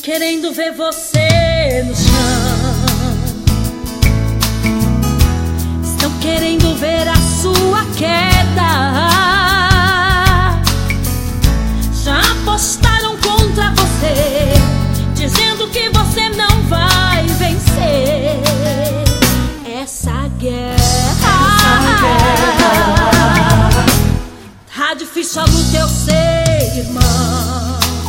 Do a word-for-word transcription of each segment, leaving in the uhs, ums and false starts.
querendo ver você no chão, estão querendo ver a sua queda. Já apostaram contra você, dizendo que você não vai vencer essa guerra. Essa guerra tá difícil a luta, eu sei, irmão.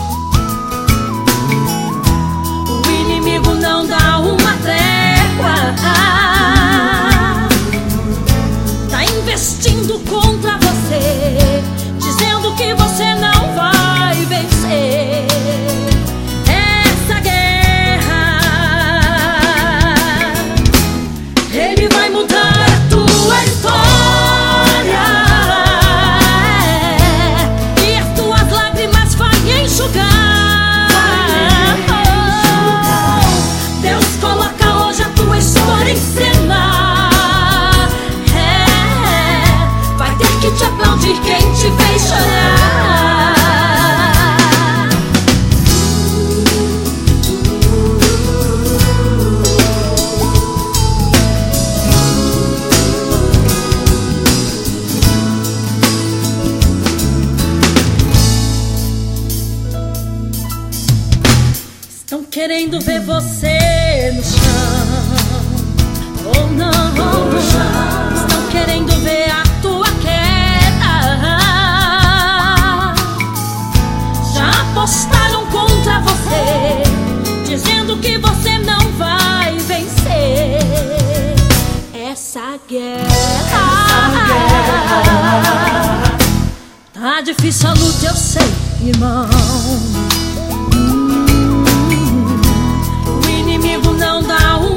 Não dá uma trégua, tá investindo contra você, dizendo que você não vai vencer essa guerra. Ele vai mudar a tua história e as tuas lágrimas vai enxugar. Em cena, é, vai ter que te aplaudir quem te fez chorar. Estão querendo ver você no chão. Oh não, estão querendo ver a tua queda. Já apostaram contra você, dizendo que você não vai vencer essa guerra. Essa guerra tá difícil a luta, eu sei, irmão. Hum, o inimigo não dá um